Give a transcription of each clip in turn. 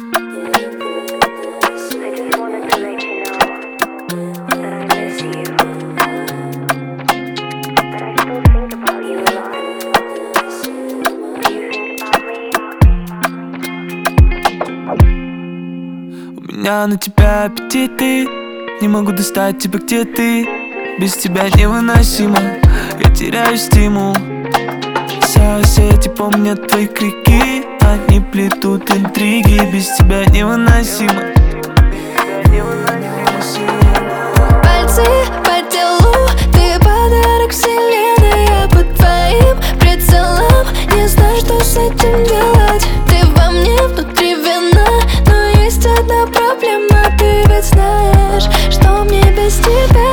У меня на тебя аппетиты, не могу достать тебя, где ты. Без тебя невыносимо, я теряю стимул. Соседи помнят твои крики, они плетут интриги. Без тебя невыносимо. Пальцы по телу, ты подарок вселенной. Я под твоим прицелом, не знаю, что с этим делать. Ты во мне внутри вина, но есть одна проблема. Ты ведь знаешь, что мне без тебя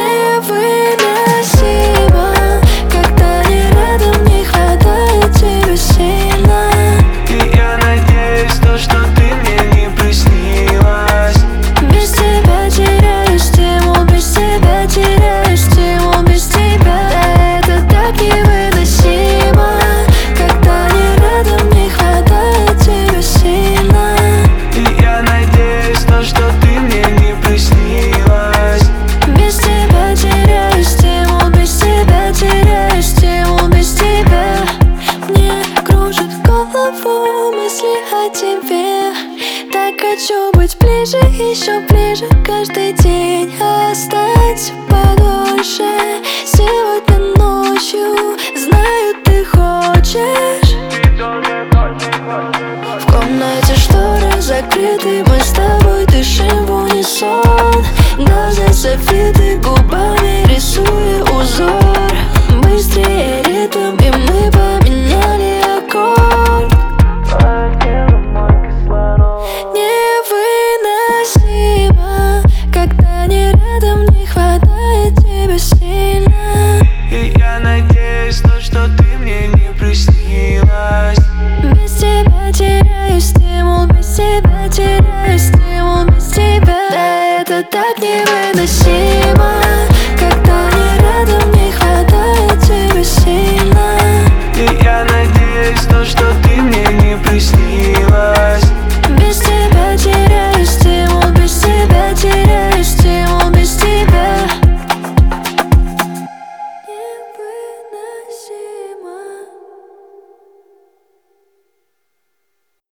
невыносимо. Когда не рядом, не хватает тебя сильно. И я надеюсь, что ты мне не приснилась. Без тебя теряю стимул, без тебя теряю стимул, без тебя. Да, это так невыносимо. Когда не рядом, не хватает тебя сильно. И я надеюсь, что ты мне не приснилась. Без тебя теряю стимул, без тебя теряю стимул, без тебя. Мне кружит голову мысли о тебе. Так хочу быть ближе, еще ближе каждый день. Останься подольше сегодня ночью. Знаю, ты хочешь. В комнате шторы закрыты, мы с тобой дышим в унисон. Глаза сапфир.